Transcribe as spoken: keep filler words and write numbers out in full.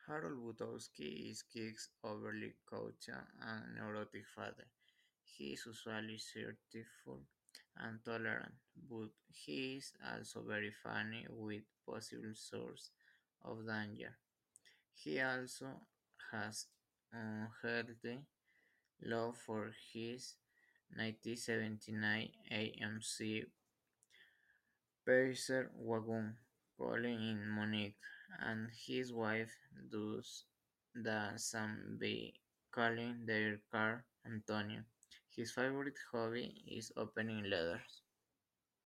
Harold Butowski is Kick's overly cautious and neurotic father. He is usually cheerful and tolerant, but he is also very funny with possible source of danger. He also has unhealthy love for his nineteen seventy-nine A M C Pacer wagon, Colin in Munich, and his wife does the same by calling their car Antonio. His favorite hobby is opening letters.